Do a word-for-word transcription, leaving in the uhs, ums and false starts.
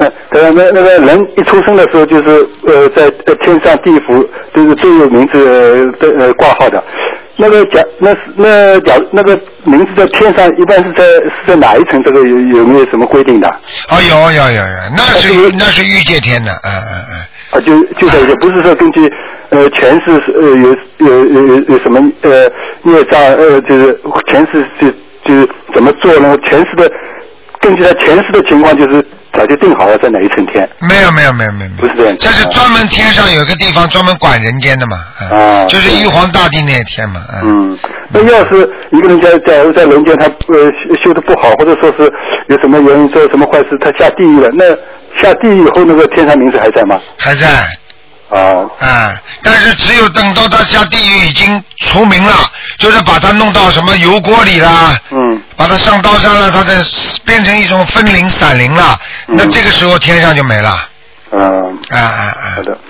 呃，那那个人一出生的时候就是呃在天上地府都是都有名字的呃挂号的。那个假那那假那个名字在天上一般是在是在哪一层？这个有有没有什么规定的？ 啊，有有有有，那是那是御界天的，嗯嗯嗯。 啊，就就在这，不是说根据呃前世呃有有有有有什么呃孽障呃就是前世就就是怎么做呢？前世的根据他前世的情况，就是早就定好了在哪一层天。 没有没有没有没有， 不是这样。 这是专门天上有一个地方专门管人间的嘛，嗯、啊，就是玉皇大帝那一天嘛。 嗯，那要是一个人在在在人间他呃修的不好，或者说是有什么原因做什么坏事，他下地狱了，那下地狱以后那个天上名字还在吗？ 还在。 啊啊！但是只有等到他下地狱已经除名了，就是把他弄到什么油锅里啦， 嗯， 把他上刀山了，他再变成一种分灵散灵了，嗯、那这个时候天上就没了。 嗯， 啊啊啊！ 好的，